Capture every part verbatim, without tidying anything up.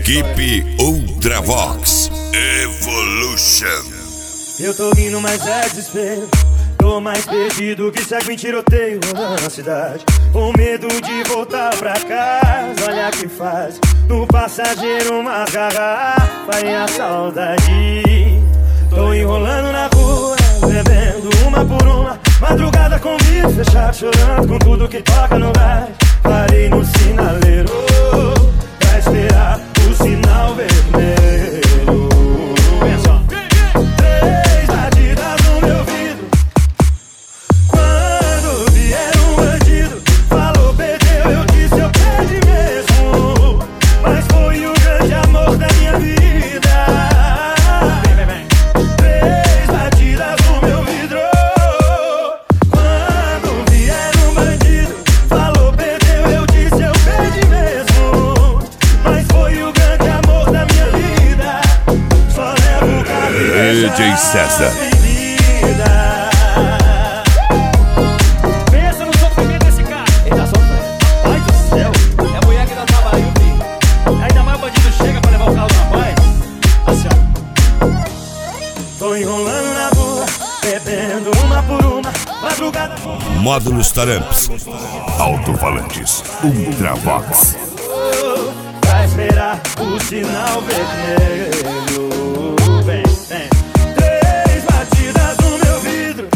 Equipe Ultravox Evolution. Eu tô rindo, mas é desespero. Tô mais perdido que segue em tiroteio na cidade. Com medo de voltar pra casa. Olha que faz no passageiro uma garrafa e a saudade. Tô enrolando na rua, bebendo uma por uma. Madrugada com o vidro fechado, chorando com tudo que toca no gás. Parei no sinaleiro pra esperar o sinal vermelho. Pensa, três batidas no meu vidro. Quando vier um bandido, falou perdeu, eu disse eu perdi mesmo. Mas foi o grande amor da minha vida. Três batidas no meu vidro. Quando vier um bandido, falou perdeu, eu disse eu perdi mesmo. Mas foi o grande amor da minha vida. Só levo o cabelo. D J César. Pensa no sofrimento desse cara. Ele tá sofrendo. Ai do céu. É a mulher que dá trabalho, filho. Ainda mais o bandido chega pra levar o carro da paz. Assim, ó. Tô enrolando na rua, bebendo uma por uma. Madrugada. Módulos Taramps. Alto-falantes Ultravox. Pra esperar o sinal vermelho. Vem, vem. Três batidas no meu vidro.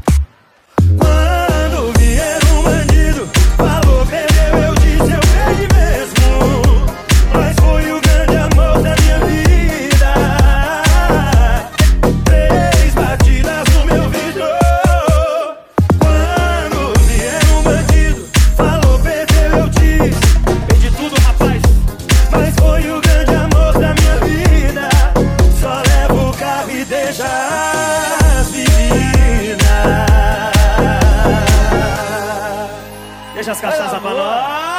Quando vier um bandido, falou perdeu, eu disse eu perdi mesmo. Mas foi o grande amor da minha vida. Três batidas no meu vidro. Quando vier um bandido, falou perdeu, eu disse perdi tudo, rapaz. Mas foi o grande amor da minha vida. Só levo o carro e deixa as meninas. Deixa as cachaças pra nós.